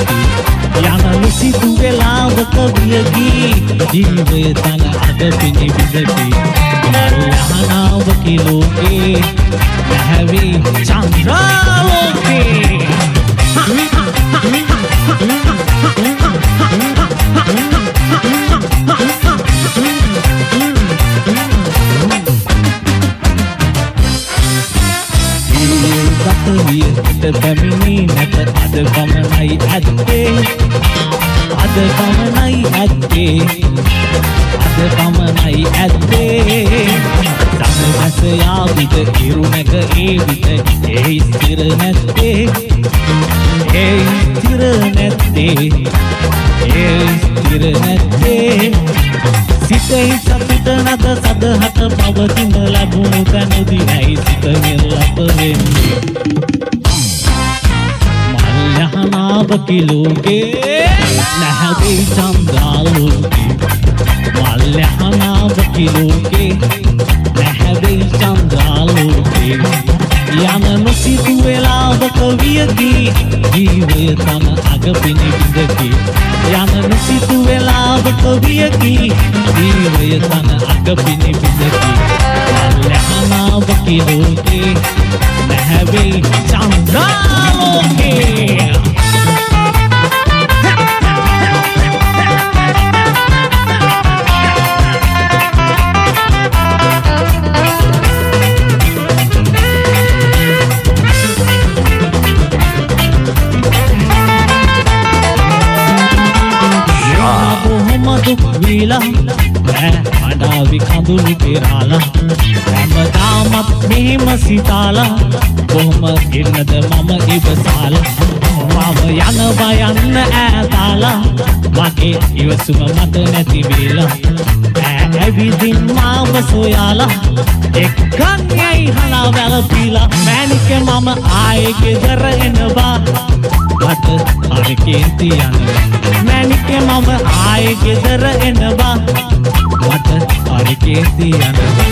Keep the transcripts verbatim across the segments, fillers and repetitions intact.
යන නිසිතු වේලාවක වියකී ජීවය තන අද පිණි විදකි මල්යහනාව කිලෝකේ නැහැවි චන්ද්‍රාලෝකේ පැමිණි නැත අද පමණයි ඇත්තේ අද පමණයි ඇත්තේ අද පමණයි ඇත්තේ සමහස යාවිද ඉරු නැග ඒ විට ඒ ස්ථිර නැත්තේ ඒ ස්ථිර නැත්තේ ඒ ස්ථිර නැත්තේ සිතේ සතුට නැත සදහට පවතින ලැබුණු තැනදී නැයි සිත මෙල්ලප වෙන්නේ යහනාව කිලෝකේ නැහැවි චන්ද්‍රාලෝකේ මල් යහනාව කිලෝකේ නැහැවි චන්ද්‍රාලෝකේ යන නොසිතු වේලාවක වියකී ජීවය තම අග පිණි විදකි යන නොසිතු වේලාවක වියකී ජීවය තන අග පිණි විදකි මල් යහනාව කිලෝකේ නැහැවි චන්ද්‍රාලෝකේ අඩාවි කඳුළු පෙරාලා හැමදාමත් මෙහෙම සිතාලා කොහොම ඉන්නද මම ඉවසාලා මම යනවා යන්න ඈතාලා මගේ ඉවසුම මත නැති වේලා ඈ ඇවිදින් මාව සොයාලා එක්කන් යයි හලා වැළපීලා මෑණිකේ මම ආයේ ගෙදර එනවා මට හරි කේන්ති යනවා මෑණිකේ මම ආයේ ගෙදර එනවා මට හරි කේන්ති යනවා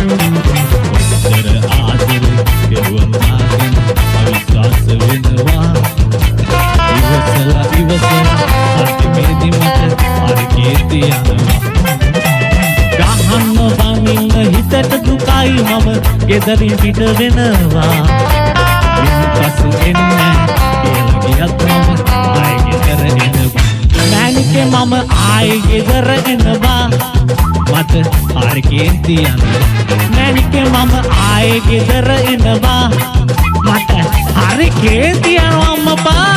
ඉතර ආදරේ දෙවන්නාගෙන් අවිශ්වාස වෙනවා ඉවසලා ඉවසලා අන්තිමේදී මට හරි කේන්ති යනවා ගහන්න වනින්න හිතට දුකයි මම ගෙදරින් පිට වෙනවා ඉන්පසු එන්නේ කියලා ගියත් මම ආයේ ගෙදර එනවා මෑණිකේ මම ආයේ ගෙදර එනවා මට හරි කේන්ති යනවා මෑණිකේ මම ආයේ ගෙදර එනවා මට හරි කේන්ති යනවා අම්මපා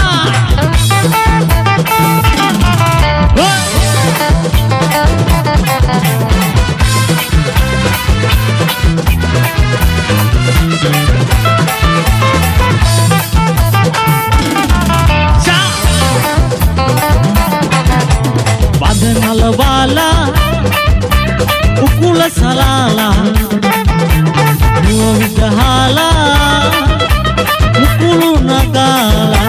Nalawala ukula salala nuwidahala ukulu nagala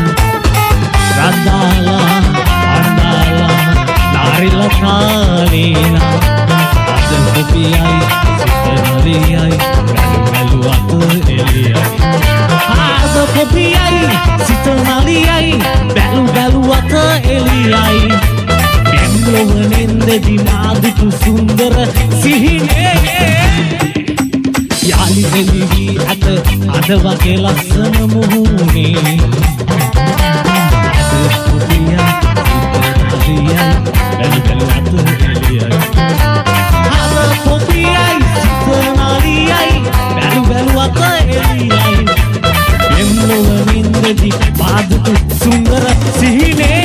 radala andala narila khalina adapiyai sitanaliyai galu atu eliyai adapiyai sitanaliyai galu galu atu eliyai ලොවනෙන්දදි නාදුතු සුන්දර සිහිනේ යාලි දෙලිවි අත අද වගේ ලස්සන මුහුණේ අද පුතිය සිතනලියයි බැලු බැලු අත එළියයි අද පුතියයි සිතනලියයි බැලු බැලු අත එළියයි එම් ලොවනෙන්දදි නාදුතු සුන්දර සිහිනේ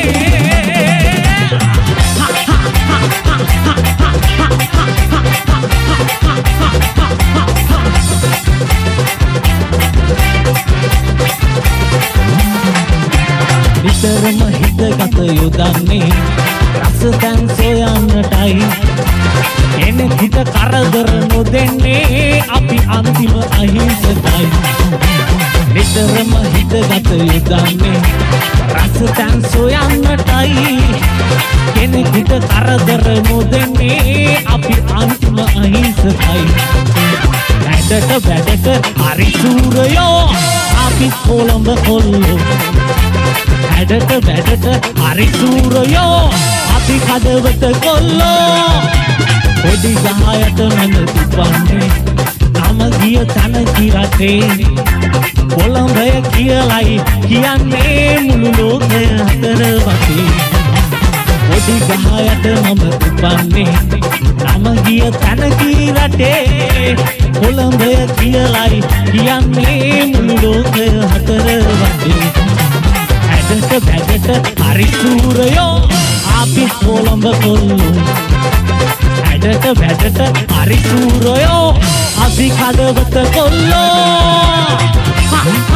නිතරම හිතගත යොදන්නේ රස තැන් සොයන්නටයි කෙනෙකුට කරදර නොදෙන්නේ අපි අන්තිම අහිංසකයි නිතරම හිතගත යොදන්නේ රස තැන් සොයන්නටයි කෙනෙකුට කරදර නොදෙන්නේ අපි අන්තිම අහිංසකයි වැඩට වැඩට හරි සූරයෝ අපි කොළඹ කොල්ලෝ වැඩට වැඩට හරි සූරයෝ අපි කඩවත කොල්ලෝ පොඩි ගහයට මම තිබන්නේ නම ගිය තන කිරටේ කොළඹය කියලයි කියන්නේ මුළු ලෝකය අතර වටේ පොඩි ගහයට මම තිබන්නේ නම ගිය තන කිරටේ කොළඹය කියලයි කියන්නේ මුළු ලෝකය අතර වටේ ඇඩට බැඩට හරි සූරයෝ අපි කොළඹ කොල්ලෝ ඇඩට බැඩට හරි සූරයෝ අපි කඩවත කොල්ලෝ